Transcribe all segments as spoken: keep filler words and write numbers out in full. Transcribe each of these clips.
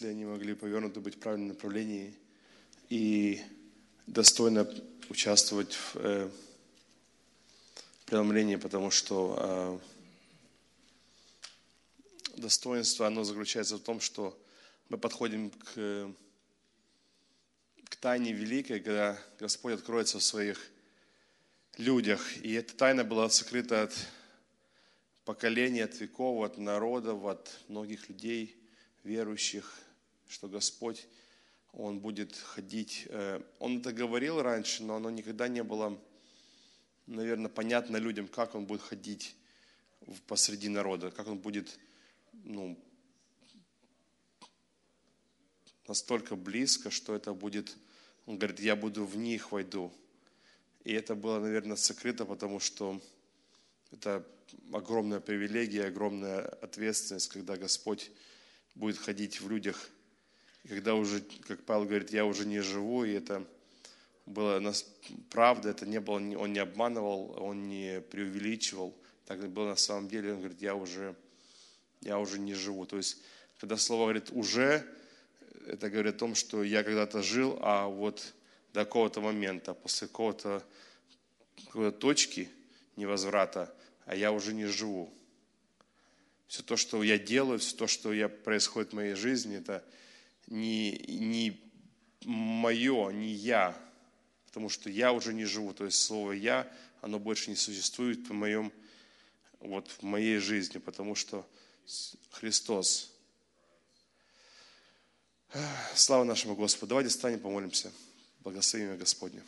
мысли, они могли повернуты быть в правильном направлении и достойно участвовать в э, преломлении, потому что э, достоинство, оно заключается в том, что мы подходим к, к тайне великой, когда Господь откроется в своих людях. И эта тайна была сокрыта от поколений, от веков, от народов, от многих людей, верующих, что Господь, Он будет ходить. Он это говорил раньше, но оно никогда не было, наверное, понятно людям, как Он будет ходить посреди народа, как Он будет, ну, настолько близко, что это будет, Он говорит, я буду в них войду. И это было, наверное, сокрыто, потому что это огромная привилегия, огромная ответственность, когда Господь будет ходить в людях. И когда уже, как Павел говорит, я уже не живу, и это было правда, это не было, он не обманывал, он не преувеличивал. Так было на самом деле, он говорит, я уже, я уже не живу. То есть, когда слово говорит «уже», это говорит о том, что я когда-то жил, а вот до какого-то момента, после какого-то, какой-то точки невозврата, а я уже не живу. Все то, что я делаю, все то, что я, происходит в моей жизни, это не, не мое, не я, потому что я уже не живу. То есть слово «я», оно больше не существует в, моем, вот, в моей жизни, потому что Христос. Слава нашему Господу. Давайте встанем, помолимся. Благослови имя Господне.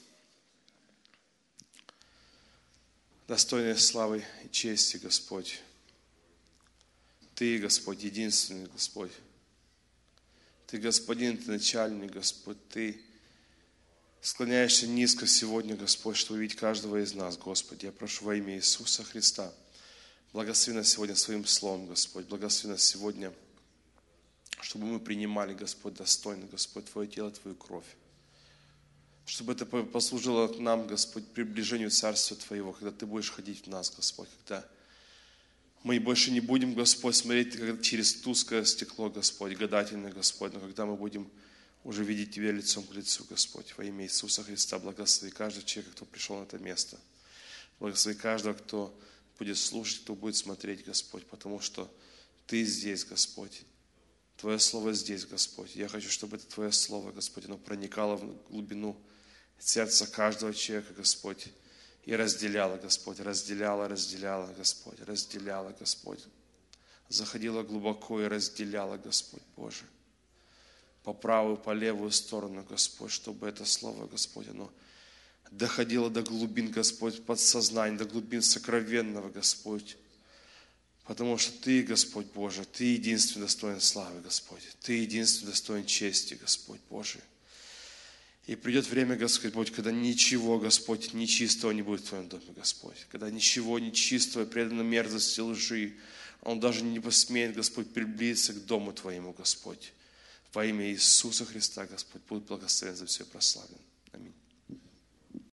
Достойный славы и чести, Господь. Ты, Господь, единственный Господь. Ты, Господин, Ты начальник, Господь. Ты склоняешься низко сегодня, Господь, чтобы увидеть каждого из нас, Господи. Я прошу во имя Иисуса Христа. Благослови нас сегодня Своим словом, Господь. Благослови нас сегодня, чтобы мы принимали, Господь, достойно, Господь, Твое тело, Твою кровь. Чтобы это послужило нам, Господь, приближению Царства Твоего, когда Ты будешь ходить в нас, Господь, когда мы больше не будем, Господь, смотреть через тусклое стекло, Господь, гадательное, Господь, но когда мы будем уже видеть Тебя лицом к лицу, Господь, во имя Иисуса Христа, благослови каждого человека, кто пришел на это место. Благослови каждого, кто будет слушать, кто будет смотреть, Господь, потому что Ты здесь, Господь. Твое Слово здесь, Господь. Я хочу, чтобы это Твое Слово, Господь, оно проникало в глубину сердца каждого человека, Господь, и разделяло, Господь, разделяло, разделяло, Господь, разделяло, Господь. Заходило глубоко и разделяло, Господь Боже. По правую, по левую сторону, Господь, чтобы это Слово, Господь, оно доходило до глубин, Господь, подсознания, до глубин сокровенного, Господь. Потому что Ты, Господь Боже, Ты единственный достоин славы, Господь. Ты единственный достоин чести, Господь Божий. И придет время, Господь, когда ничего, Господь, нечистого не будет в Твоем доме, Господь. Когда ничего нечистого, предано мерзости, лжи, он даже не посмеет, Господь, приблизиться к дому Твоему, Господь. Во имя Иисуса Христа, Господь, будь благословен за все прославлен.